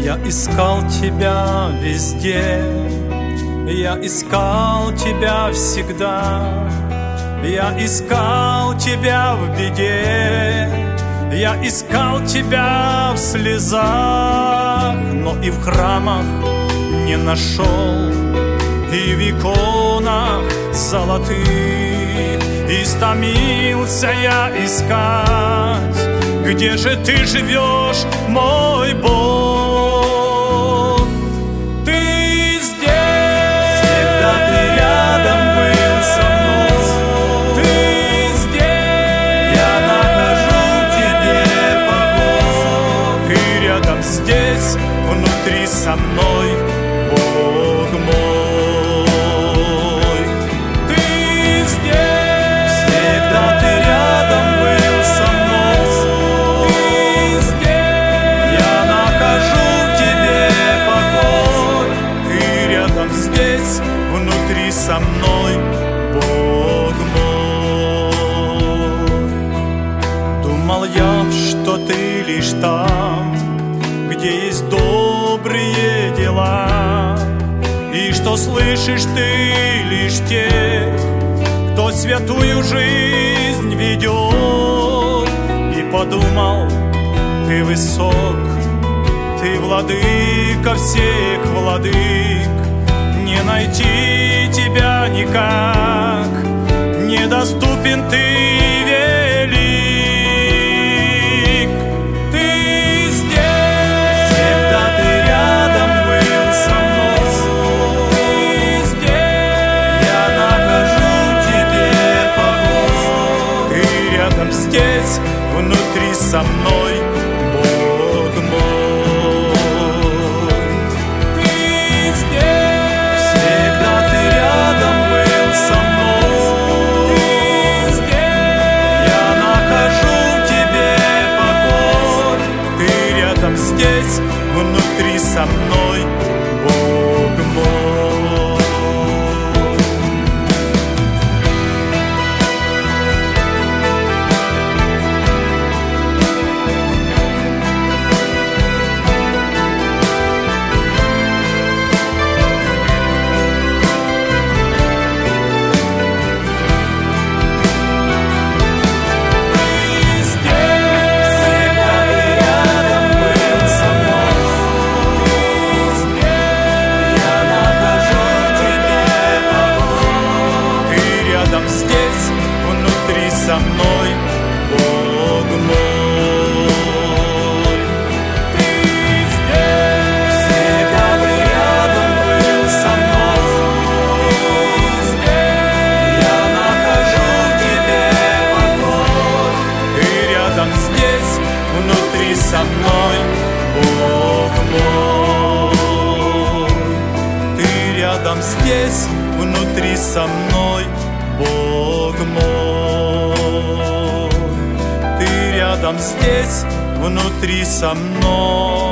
Я искал тебя везде, я искал тебя всегда. Я искал тебя в беде, я искал тебя в слезах, но и в храмах не нашел, и в иконах золотых. Истомился я искать, где же ты живешь, мой Бог? Ты здесь, всегда ты рядом был со мной. Ты здесь, я нахожу тебе покой. Ты рядом здесь, внутри со мной, Бог мой. Ты здесь, всегда ты рядом был со мной. Ты здесь, я нахожу в тебе покой. Ты рядом здесь, внутри со мной, Бог мой. Думал я, что ты лишь там, где есть добрые дела, и что слышишь ты лишь тех, кто святую жизнь ведет. И подумал, ты высок, ты владыка всех владык, не найти тебя никак, недоступен ты велик. Ты здесь, всегда ты рядом был со мной. Ты здесь, я нахожу тебе покой. Ты рядом здесь, внутри со мной, Бог мой. Ты здесь, всегда ты рядом был со мной. Ты здесь, я нахожу в тебе покой. Ты рядом здесь, внутри со мной, Бог мой. Со мной, Бог мой. Ты здесь, всегда ты рядом был со мной. Ты здесь, я нахожу в тебе покой. Ты рядом здесь, внутри со мной, Бог мой. Ты рядом здесь, внутри со мной, Бог мой. Ты рядом здесь, внутри со мной.